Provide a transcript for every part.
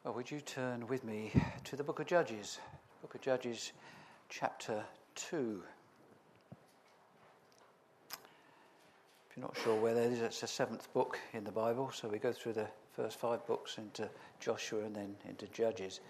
Well, would you turn with me to the book of Judges? Book of Judges, chapter 2. If you're not sure where that is, it's the seventh book in the Bible. So we go through the first 5 books into Joshua and then into Judges.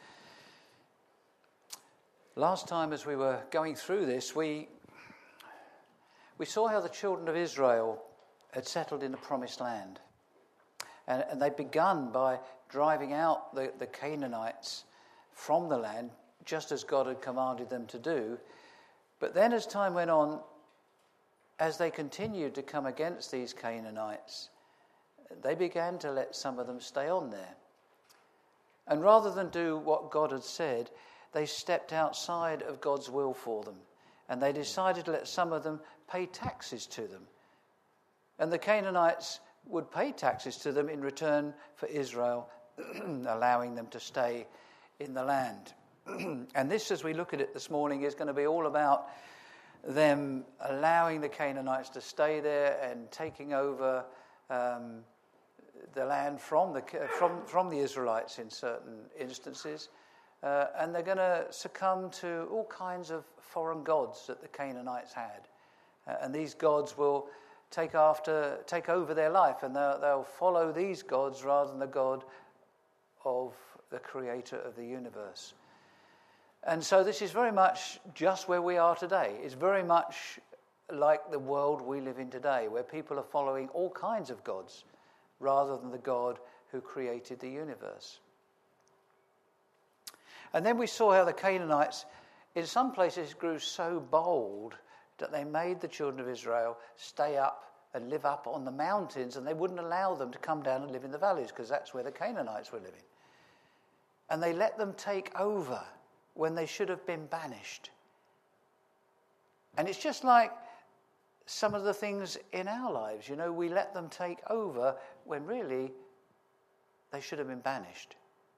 Last time as we were going through this, we saw how the children of Israel had settled in the promised land. And they'd begun by driving out the Canaanites from the land, just as God had commanded them to do. But then as time went on, as they continued to come against these Canaanites, they began to let some of them stay on there. And rather than do what God had said, they stepped outside of God's will for them. And they decided to let some of them pay taxes to them. And the Canaanites would pay taxes to them in return for Israel, allowing them to stay in the land. And this, as we look at it this morning, is going to be all about them allowing the Canaanites to stay there and taking over the land from the Israelites in certain instances. And they're going to succumb to all kinds of foreign gods that the Canaanites had. And these gods will take over their life, and they'll follow these gods rather than the God of the creator of the universe. And so this is very much just where we are today. It's very much like the world we live in today, where people are following all kinds of gods rather than the God who created the universe. And then we saw how the Canaanites, in some places, grew so bold that they made the children of Israel stay up and live up on the mountains, and they wouldn't allow them to come down and live in the valleys, because that's where the Canaanites were living. And they let them take over when they should have been banished. And it's just like some of the things in our lives, we let them take over when really they should have been banished.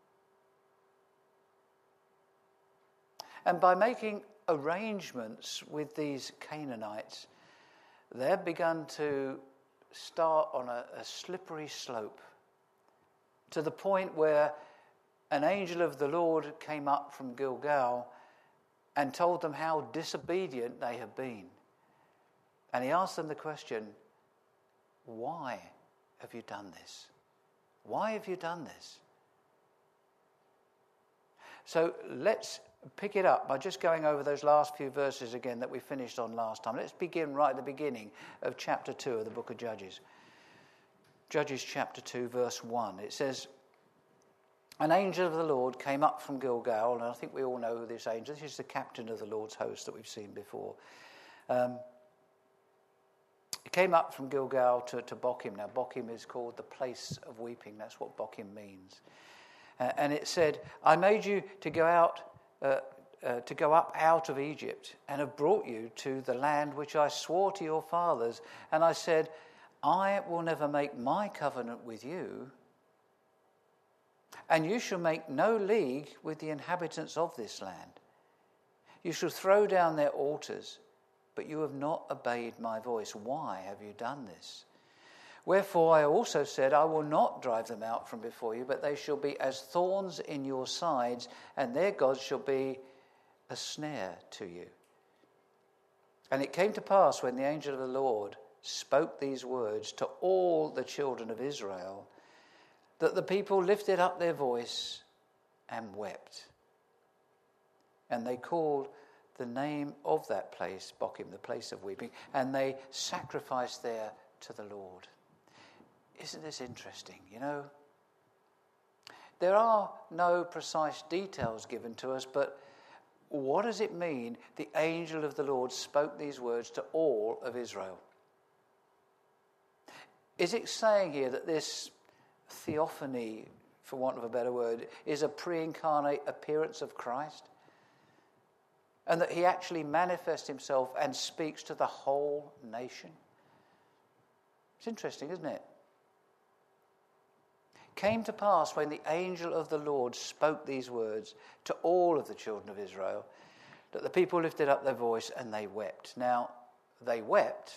And by making arrangements with these Canaanites, they've begun to start on a slippery slope, to the point where an angel of the Lord came up from Gilgal and told them how disobedient they have been. And he asked them the question, why have you done this? Why have you done this? So let's pick it up by just going over those last few verses again that we finished on last time. Let's begin right at the beginning of chapter 2 of the book of Judges. Judges chapter 2, verse 1. It says, an angel of the Lord came up from Gilgal, and I think we all know who this angel is. This is the captain of the Lord's host that we've seen before. He came up from Gilgal to Bochim. Now, Bochim is called the place of weeping. That's what Bochim means. And it said, I made you to go up out of Egypt, and have brought you to the land which I swore to your fathers. And I said, I will never make my covenant with you, and you shall make no league with the inhabitants of this land. You shall throw down their altars, but you have not obeyed my voice. Why have you done this? Wherefore I also said, I will not drive them out from before you, but they shall be as thorns in your sides, and their gods shall be a snare to you. And it came to pass, when the angel of the Lord spoke these words to all the children of Israel, that the people lifted up their voice and wept. And they called the name of that place Bochim, the place of weeping, and they sacrificed there to the Lord. Isn't this interesting? There are no precise details given to us, but what does it mean the angel of the Lord spoke these words to all of Israel? Is it saying here that this theophany, for want of a better word, is a pre-incarnate appearance of Christ? And that he actually manifests himself and speaks to the whole nation? It's interesting, isn't it? Came to pass when the angel of the Lord spoke these words to all of the children of Israel, that the people lifted up their voice and they wept. Now, they wept,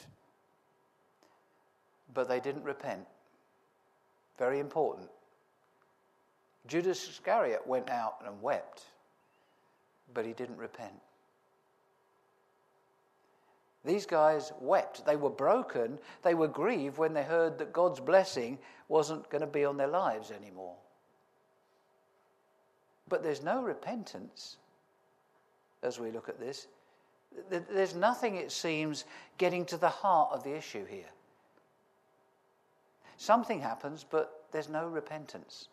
but they didn't repent. Very important. Judas Iscariot went out and wept, but he didn't repent. These guys wept. They were broken. They were grieved when they heard that God's blessing wasn't going to be on their lives anymore. But there's no repentance as we look at this. There's nothing, it seems, getting to the heart of the issue here. Something happens, but there's no repentance.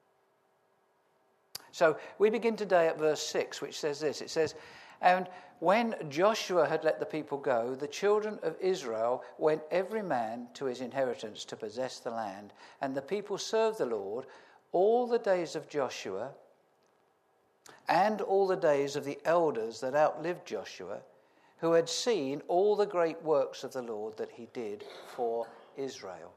So we begin today at verse 6, which says this. It says, "And when Joshua had let the people go, the children of Israel went every man to his inheritance to possess the land. And the people served the Lord all the days of Joshua and all the days of the elders that outlived Joshua, who had seen all the great works of the Lord that he did for Israel.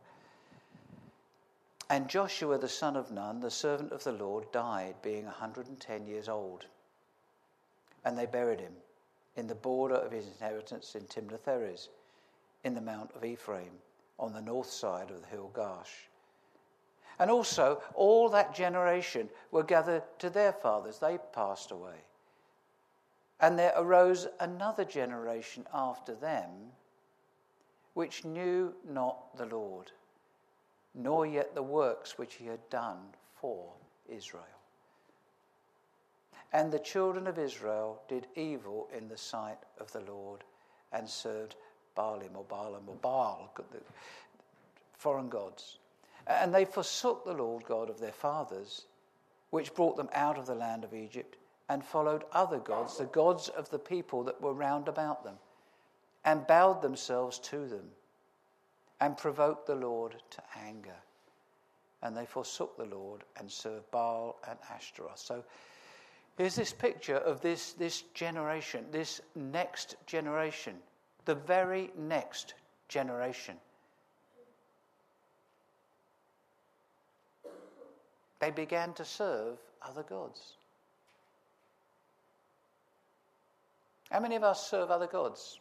And Joshua the son of Nun, the servant of the Lord, died, being 110 years old. And they buried him in the border of his inheritance in Timnath-Heres, in the mount of Ephraim, on the north side of the hill Gaash. And also all that generation were gathered to their fathers. They passed away. And there arose another generation after them, which knew not the Lord, nor yet the works which he had done for Israel. And the children of Israel did evil in the sight of the Lord, and served Baalim or Balaam or Baal, foreign gods. And they forsook the Lord God of their fathers, which brought them out of the land of Egypt, and followed other gods, the gods of the people that were round about them, and bowed themselves to them, and provoked the Lord to anger. And they forsook the Lord and served Baal and Ashtaroth." So here's this picture of this generation, this next generation, the very next generation. They began to serve other gods. How many of us serve other gods?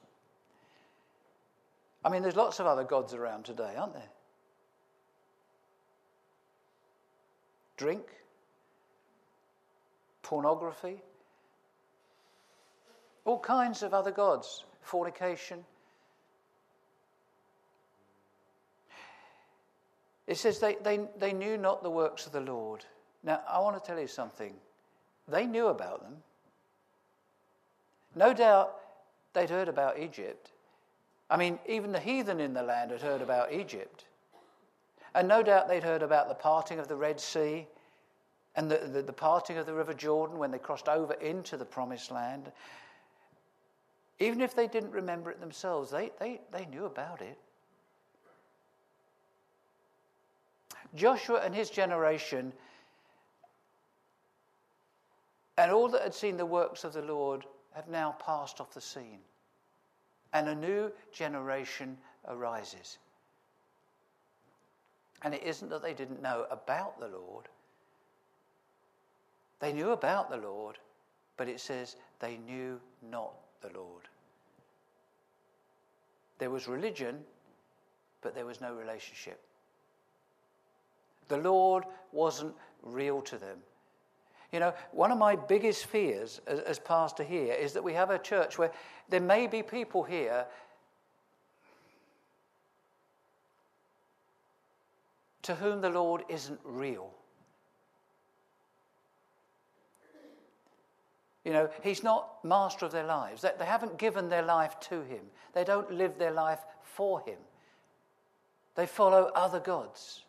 I mean, there's lots of other gods around today, aren't there? Drink, pornography, all kinds of other gods, fornication. It says they knew not the works of the Lord. Now, I want to tell you something. They knew about them. No doubt they'd heard about Egypt. I mean, even the heathen in the land had heard about Egypt. And no doubt they'd heard about the parting of the Red Sea and the parting of the River Jordan when they crossed over into the Promised Land. Even if they didn't remember it themselves, they knew about it. Joshua and his generation and all that had seen the works of the Lord have now passed off the scene. And a new generation arises. And it isn't that they didn't know about the Lord. They knew about the Lord, but it says they knew not the Lord. There was religion, but there was no relationship. The Lord wasn't real to them. You know, one of my biggest fears as pastor here is that we have a church where there may be people here to whom the Lord isn't real. You know, he's not master of their lives. They haven't given their life to him. They don't live their life for him. They follow other gods.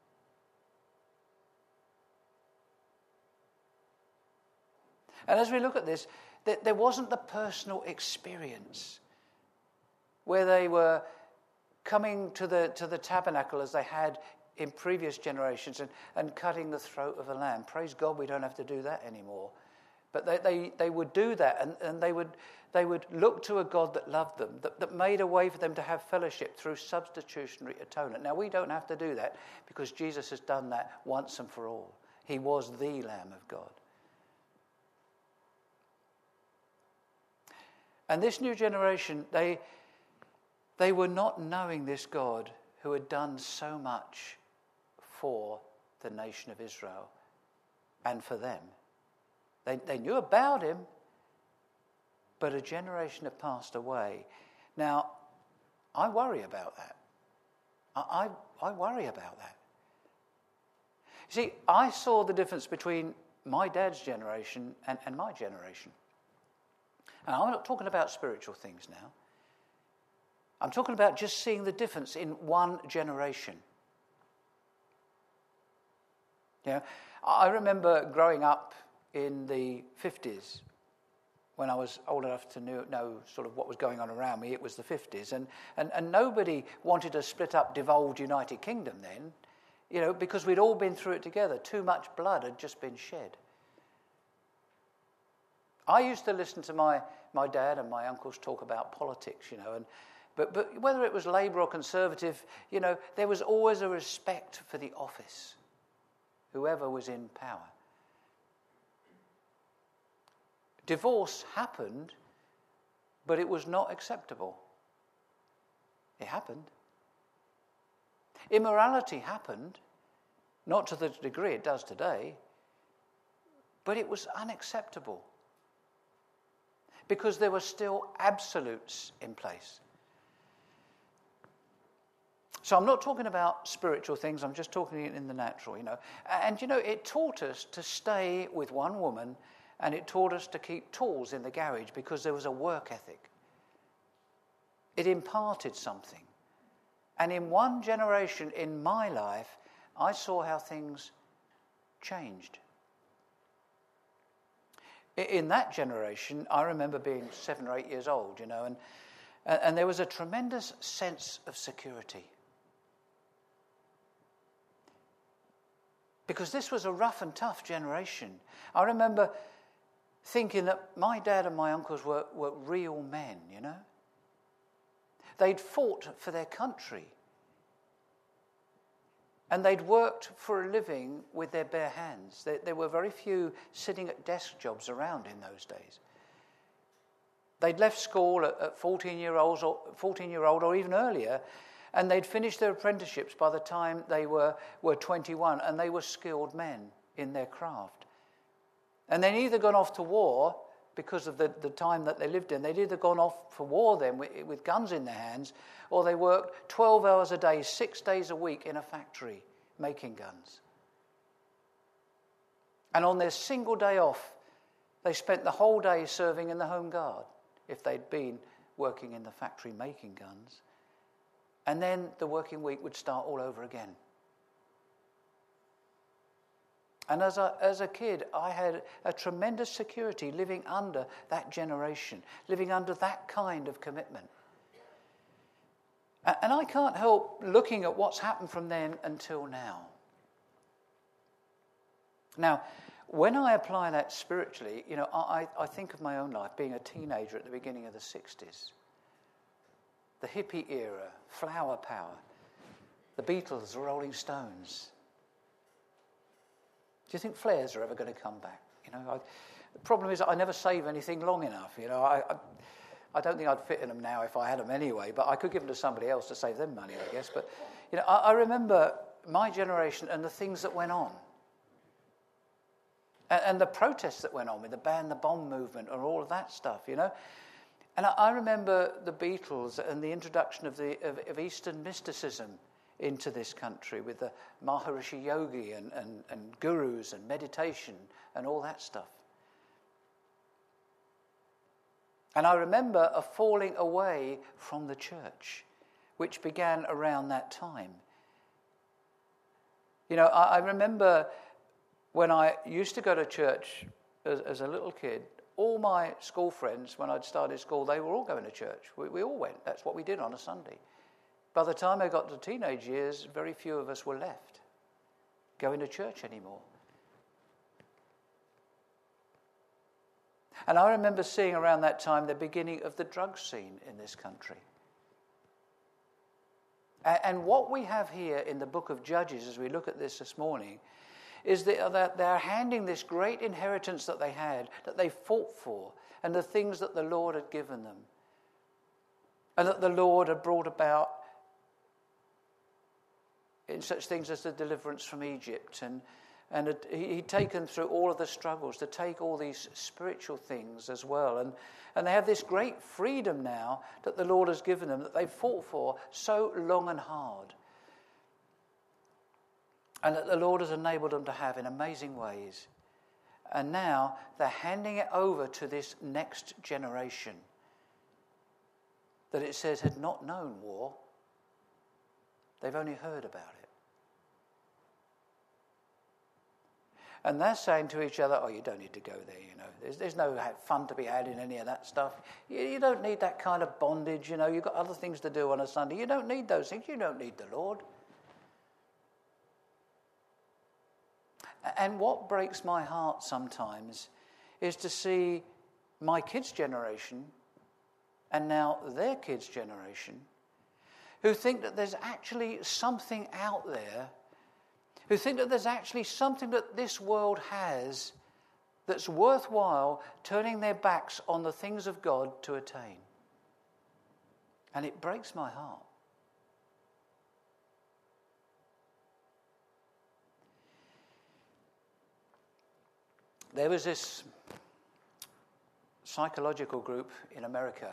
And as we look at this, there wasn't the personal experience where they were coming to the tabernacle as they had in previous generations and cutting the throat of a lamb. Praise God, we don't have to do that anymore. But they would do that, and they would look to a God that loved them, that made a way for them to have fellowship through substitutionary atonement. Now, we don't have to do that because Jesus has done that once and for all. He was the Lamb of God. And this new generation, they were not knowing this God who had done so much for the nation of Israel. and for them. They knew about him, but a generation had passed away. Now, I worry about that. I worry about that. You see, I saw the difference between my dad's generation and my generation. And I'm not talking about spiritual things now. I'm talking about just seeing the difference in one generation. You know, I remember growing up in the 50s, when I was old enough to know sort of what was going on around me. It was the 50s, and nobody wanted to split up devolved United Kingdom then, you know, because we'd all been through it together. Too much blood had just been shed. I used to listen to my dad and my uncles talk about politics, you know, but whether it was Labour or Conservative, you know, there was always a respect for the office, whoever was in power. Divorce happened, but it was not acceptable. It happened. Immorality happened, not to the degree it does today, but it was unacceptable because there were still absolutes in place. So I'm not talking about spiritual things, I'm just talking in the natural, you know. And, you know, it taught us to stay with one woman, and it taught us to keep tools in the garage because there was a work ethic. It imparted something. And in one generation in my life, I saw how things changed. In that generation, I remember being 7 or 8 years old, you know, and there was a tremendous sense of security. Because this was a rough and tough generation. I remember thinking that my dad and my uncles were real men, you know. They'd fought for their country. And they'd worked for a living with their bare hands. There were very few sitting at desk jobs around in those days. They'd left school at 14-year-old or even earlier, and they'd finished their apprenticeships by the time they were 21, and they were skilled men in their craft. And they'd either gone off to war because of the time that they lived in. They'd either gone off for war then with guns in their hands, or they worked 12 hours a day, 6 days a week in a factory making guns. And on their single day off, they spent the whole day serving in the Home Guard if they'd been working in the factory making guns. And then the working week would start all over again. And as a kid, I had a tremendous security living under that generation, living under that kind of commitment. And I can't help looking at what's happened from then until now. Now, when I apply that spiritually, you know, I think of my own life being a teenager at the beginning of the 60s. The hippie era, flower power, the Beatles, the Rolling Stones. Do you think flares are ever going to come back? You know, the problem is I never save anything long enough. You know, I don't think I'd fit in them now if I had them anyway, but I could give them to somebody else to save them money, I guess. But, you know, I remember my generation and the things that went on. And the protests that went on with the ban the bomb movement and all of that stuff, you know. And I remember the Beatles and the introduction of Eastern mysticism into this country with the Maharishi Yogi and gurus and meditation and all that stuff. And I remember a falling away from the church, which began around that time. You know, I remember when I used to go to church as a little kid, all my school friends, when I'd started school, they were all going to church. We all went. That's what we did on a Sunday. By the time I got to teenage years, very few of us were left going to church anymore. And I remember seeing around that time the beginning of the drug scene in this country. And what we have here in the book of Judges, as we look at this morning, is that they're handing this great inheritance that they had, that they fought for, and the things that the Lord had given them, and that the Lord had brought about in such things as the deliverance from Egypt and And he'd taken through all of the struggles to take all these spiritual things as well. And they have this great freedom now that the Lord has given them, that they've fought for so long and hard. And that the Lord has enabled them to have in amazing ways. And now they're handing it over to this next generation that it says had not known war. They've only heard about it. And they're saying to each other, oh, you don't need to go there, you know. There's no fun to be had in any of that stuff. You don't need that kind of bondage, you know. You've got other things to do on a Sunday. You don't need those things. You don't need the Lord. And what breaks my heart sometimes is to see my kids' generation and now their kids' generation who think that there's actually something out there, who think that there's actually something that this world has that's worthwhile turning their backs on the things of God to attain. And it breaks my heart. There was this psychological group in America,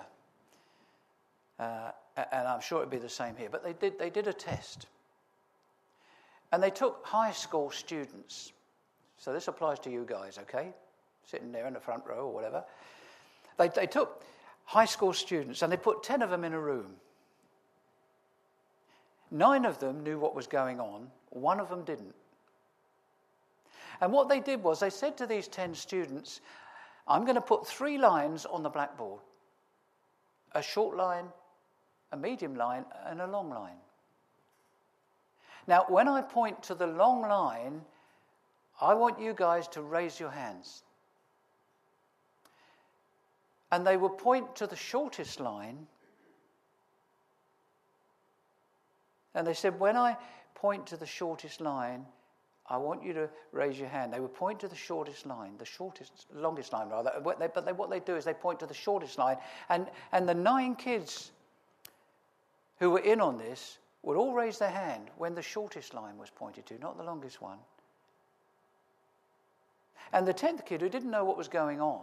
and I'm sure it'd be the same here, but they did a test. And they took high school students. So this applies to you guys, okay? Sitting there in the front row or whatever. They took high school students and they put 10 of them in a room. 9 of them knew what was going on. 1 of them didn't. And what they did was they said to these 10 students, I'm going to put 3 lines on the blackboard. A short line, a medium line, and a long line. Now, when I point to the long line, I want you guys to raise your hands. And they will point to the shortest line. And they said, when I point to the shortest line, I want you to raise your hand. They would point to the shortest line, longest line rather. But what they do is they point to the shortest line. And the 9 kids who were in on this would all raise their hand when the shortest line was pointed to, not the longest one. And the 10th kid, who didn't know what was going on,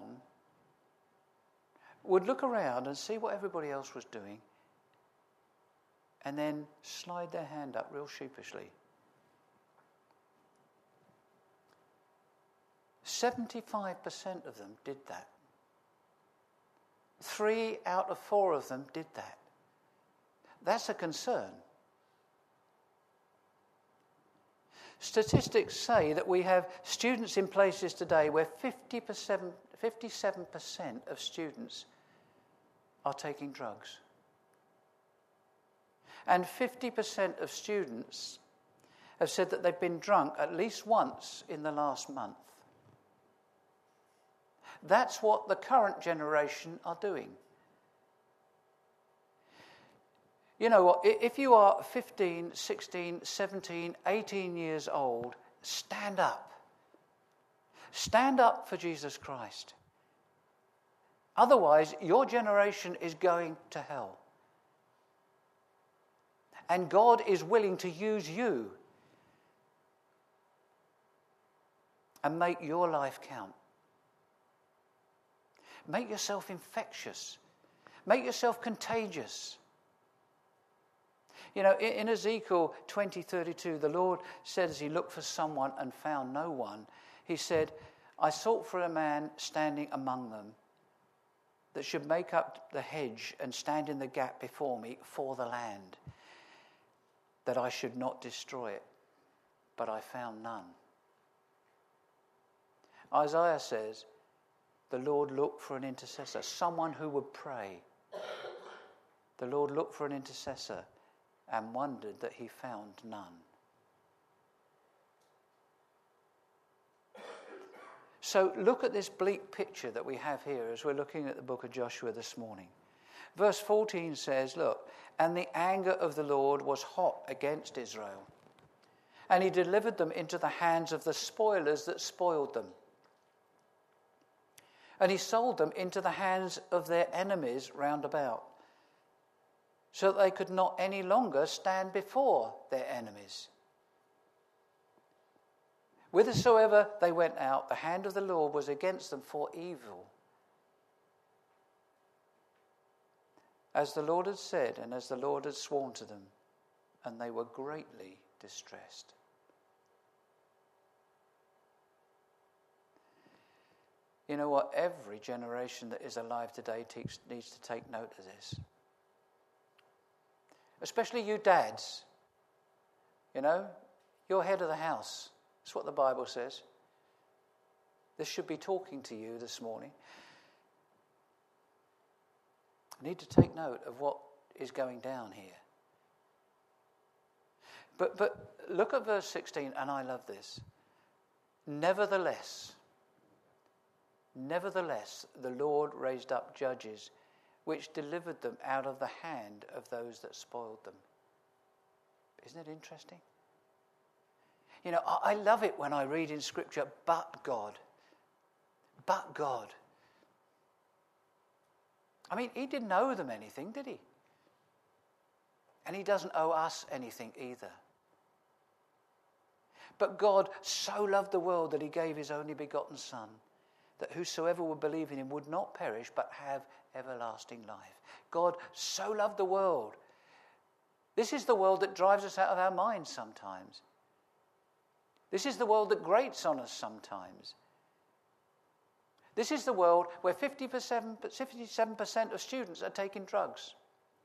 would look around and see what everybody else was doing and then slide their hand up real sheepishly. 75% of them did that. 3 out of 4 of them did that. That's a concern. Statistics say that we have students in places today where 57% of students are taking drugs. And 50% of students have said that they've been drunk at least once in the last month. That's what the current generation are doing. You know what? If you are 15, 16, 17, 18 years old, stand up. Stand up for Jesus Christ. Otherwise, your generation is going to hell. And God is willing to use you and make your life count. Make yourself infectious. Make yourself contagious. You know, in Ezekiel 20:32, the Lord said as he looked for someone and found no one, he said, I sought for a man standing among them that should make up the hedge and stand in the gap before me for the land, that I should not destroy it. But I found none. Isaiah says, the Lord looked for an intercessor, someone who would pray. The Lord looked for an intercessor and wondered that he found none. So look at this bleak picture that we have here as we're looking at the book of Joshua this morning. Verse 14 says, look, and the anger of the Lord was hot against Israel, and he delivered them into the hands of the spoilers that spoiled them. And he sold them into the hands of their enemies round about, so that they could not any longer stand before their enemies. Whithersoever they went out, the hand of the Lord was against them for evil. As the Lord had said, and as the Lord had sworn to them, and they were greatly distressed. You know what? Every generation that is alive today needs to take note of this. Especially you dads. You know, you're head of the house. That's what the Bible says. This should be talking to you this morning. I need to take note of what is going down here. But look at verse 16, and I love this. Nevertheless, the Lord raised up judges, which delivered them out of the hand of those that spoiled them. Isn't it interesting? You know, I love it when I read in Scripture, but God. But God. I mean, he didn't owe them anything, did he? And he doesn't owe us anything either. But God so loved the world that he gave his only begotten Son, that whosoever would believe in him would not perish but have everlasting life. God so loved the world. This is the world that drives us out of our minds sometimes. This is the world that grates on us sometimes. This is the world where 57% of students are taking drugs.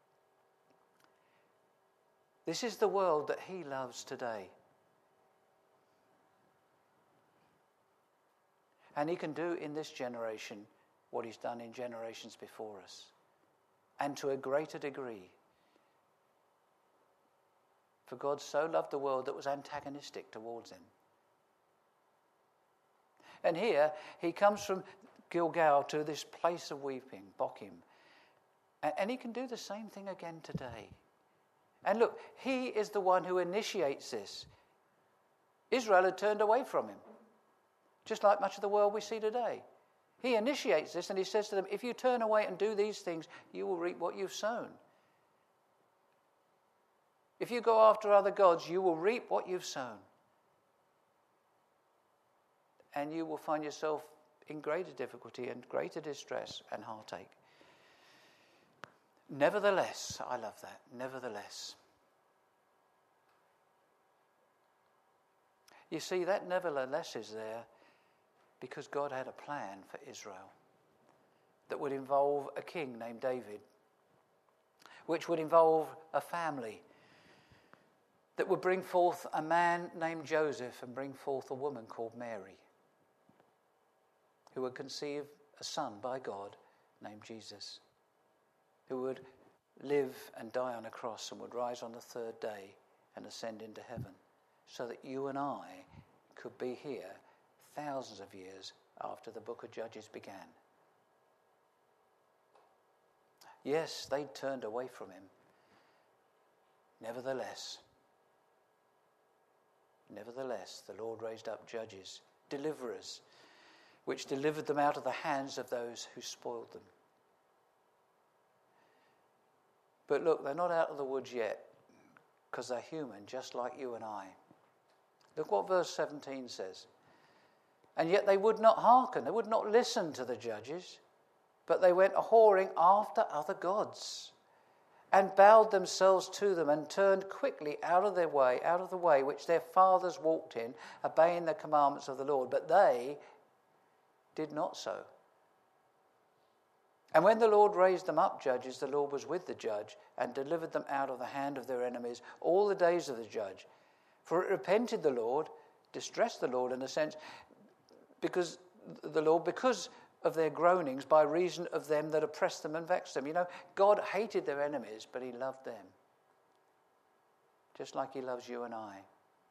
This is the world that he loves today. And he can do in this generation what he's done in generations before us, and to a greater degree. For God so loved the world that was antagonistic towards him. And here he comes from Gilgal to this place of weeping, Bochim. And he can do the same thing again today. And look, he is the one who initiates this. Israel had turned away from him, just like much of the world we see today. He initiates this and he says to them, if you turn away and do these things, you will reap what you've sown. If you go after other gods, you will reap what you've sown. And you will find yourself in greater difficulty and greater distress and heartache. Nevertheless, I love that, nevertheless. You see, that nevertheless is there because God had a plan for Israel that would involve a king named David, which would involve a family that would bring forth a man named Joseph and bring forth a woman called Mary, who would conceive a son by God named Jesus, who would live and die on a cross and would rise on the third day and ascend into heaven, so that you and I could be here thousands of years after the book of Judges began. Yes, they turned away from him. Nevertheless, the Lord raised up judges, deliverers, which delivered them out of the hands of those who spoiled them. But look, they're not out of the woods yet, because they're human, just like you and I. Look what verse 17 says. And yet they would not hearken, they would not listen to the judges, but they went a-whoring after other gods, and bowed themselves to them, and turned quickly out of the way which their fathers walked in, obeying the commandments of the Lord. But they did not so. And when the Lord raised them up judges, the Lord was with the judge, and delivered them out of the hand of their enemies all the days of the judge. For it repented the Lord, distressed the Lord in a sense, because of their groanings by reason of them that oppressed them and vexed them. You know, God hated their enemies, but he loved them, just like he loves you and I.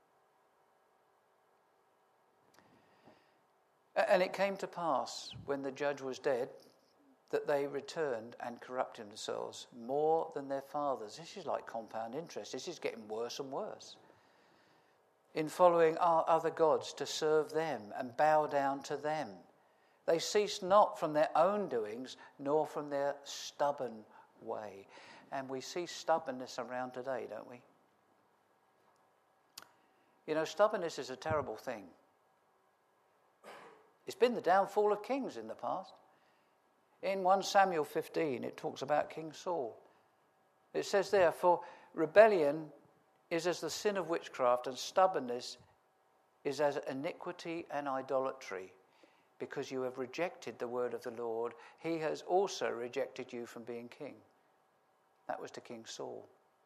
And it came to pass, when the judge was dead, that they returned and corrupted themselves more than their fathers. This is like compound interest. This is getting worse and worse. In following our other gods to serve them and bow down to them. They ceased not from their own doings, nor from their stubborn way. And we see stubbornness around today, don't we? You know, stubbornness is a terrible thing. It's been the downfall of kings in the past. In 1 Samuel 15, it talks about King Saul. It says there, for rebellion is as the sin of witchcraft, and stubbornness is as iniquity and idolatry. Because you have rejected the word of the Lord, he has also rejected you from being king. That was to King Saul.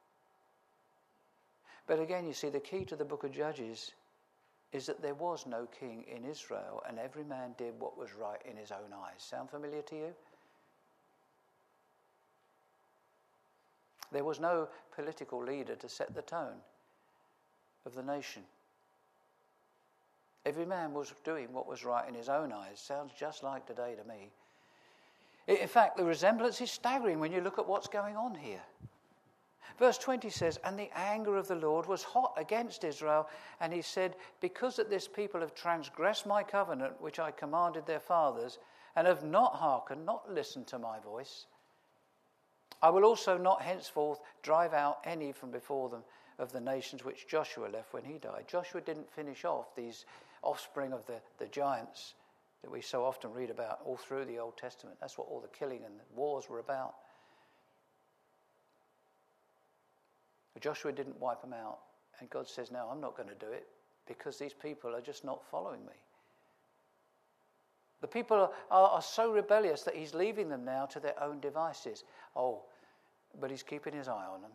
But again, you see, the key to the book of Judges is that there was no king in Israel, and every man did what was right in his own eyes. Sound familiar to you? There was no political leader to set the tone of the nation. Every man was doing what was right in his own eyes. Sounds just like today to me. In fact, the resemblance is staggering when you look at what's going on here. Verse 20 says, and the anger of the Lord was hot against Israel, and he said, because that this people have transgressed my covenant, which I commanded their fathers, and have not hearkened, not listened to my voice, I will also not henceforth drive out any from before them of the nations which Joshua left when he died. Joshua didn't finish off these offspring of the giants that we so often read about all through the Old Testament. That's what all the killing and the wars were about. But Joshua didn't wipe them out. And God says, no, I'm not going to do it because these people are just not following me. The people are so rebellious that he's leaving them now to their own devices. Oh, but he's keeping his eye on them.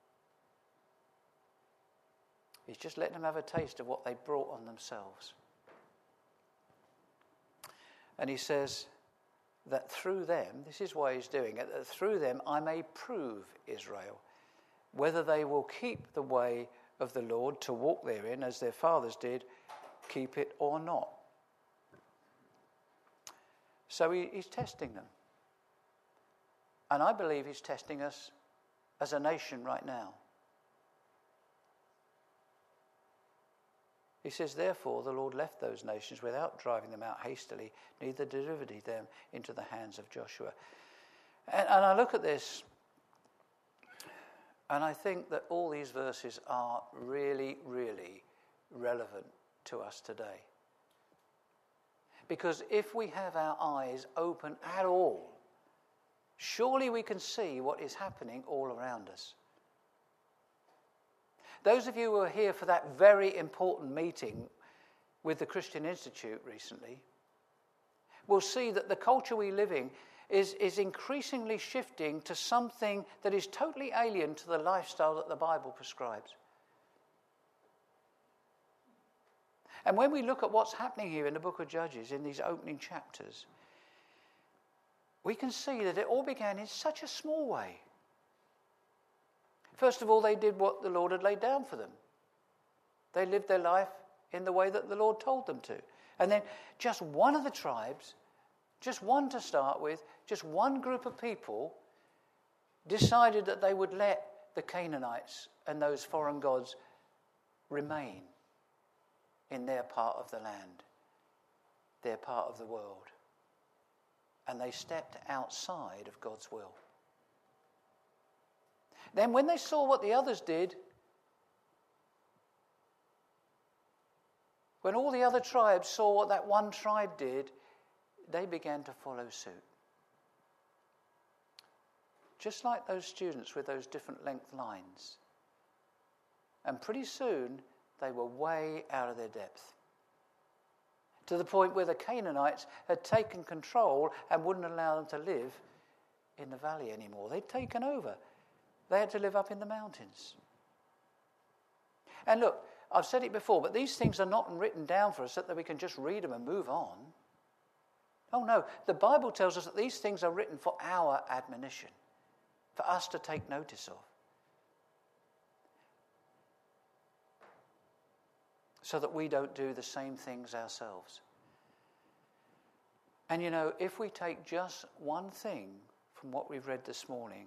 He's just letting them have a taste of what they brought on themselves. And he says that through them, this is why he's doing it, that through them I may prove Israel, whether they will keep the way of the Lord to walk therein as their fathers did, keep it or not. So he's testing them. And I believe he's testing us as a nation right now. He says, therefore, the Lord left those nations without driving them out hastily, neither delivered he them into the hands of Joshua. And I look at this, and I think that all these verses are really, really relevant to us today. Because if we have our eyes open at all, surely we can see what is happening all around us. Those of you who were here for that very important meeting with the Christian Institute recently will see that the culture we live in is increasingly shifting to something that is totally alien to the lifestyle that the Bible prescribes. And when we look at what's happening here in the book of Judges, in these opening chapters, we can see that it all began in such a small way. First of all, they did what the Lord had laid down for them. They lived their life in the way that the Lord told them to. And then just one of the tribes, just one to start with, just one group of people decided that they would let the Canaanites and those foreign gods remain in their part of the land, their part of the world. And they stepped outside of God's will. Then when they saw what the others did, when all the other tribes saw what that one tribe did, they began to follow suit. Just like those students with those different length lines. And pretty soon, they were way out of their depth. To the point where the Canaanites had taken control and wouldn't allow them to live in the valley anymore. They'd taken over. They had to live up in the mountains. And look, I've said it before, but these things are not written down for us so that we can just read them and move on. Oh no, the Bible tells us that these things are written for our admonition, for us to take notice of. So that we don't do the same things ourselves. And you know, if we take just one thing from what we've read this morning,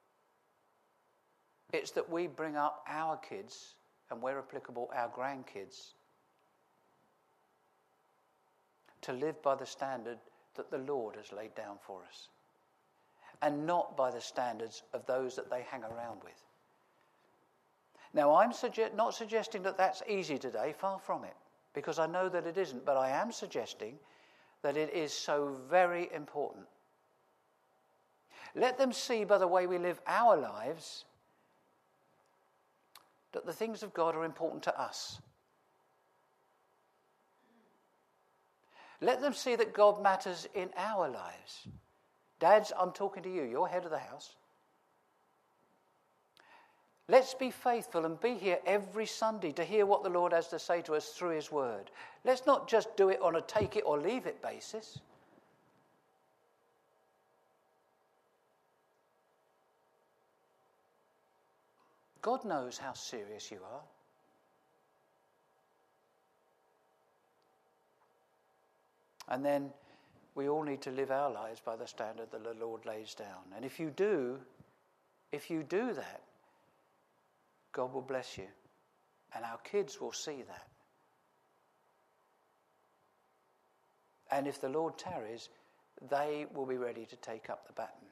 it's that we bring up our kids, and where applicable, our grandkids, to live by the standard that the Lord has laid down for us, and not by the standards of those that they hang around with. Now, I'm not suggesting that that's easy today, far from it, because I know that it isn't, but I am suggesting that it is so very important. Let them see by the way we live our lives that the things of God are important to us. Let them see that God matters in our lives. Dads, I'm talking to you. You're head of the house. Let's be faithful and be here every Sunday to hear what the Lord has to say to us through his word. Let's not just do it on a take it or leave it basis. God knows how serious you are. And then we all need to live our lives by the standard that the Lord lays down. And if you do that, God will bless you. And our kids will see that. And if the Lord tarries, they will be ready to take up the baton.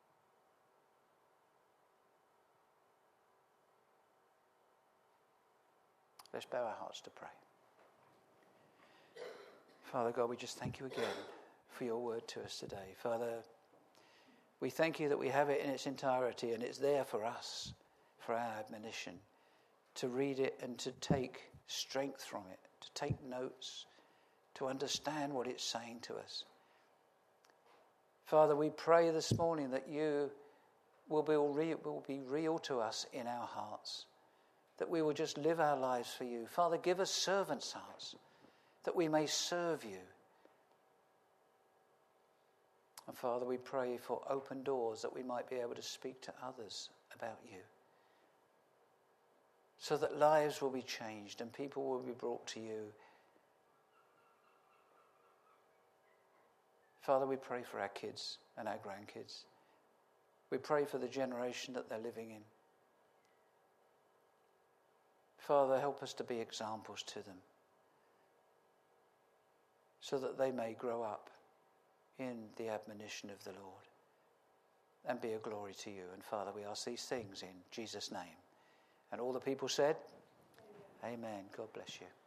Let's bow our hearts to pray. Father God, we just thank you again for your word to us today. Father, we thank you that we have it in its entirety and it's there for us, for our admonition, to read it and to take strength from it, to take notes, to understand what it's saying to us. Father, we pray this morning that you will be real to us in our hearts, that we will just live our lives for you. Father, give us servants' hearts, that we may serve you. And Father, we pray for open doors that we might be able to speak to others about you, so that lives will be changed and people will be brought to you. Father, we pray for our kids and our grandkids. We pray for the generation that they're living in. Father, help us to be examples to them, so that they may grow up in the admonition of the Lord and be a glory to you. And Father, we ask these things in Jesus' name. And all the people said, Amen. God bless you.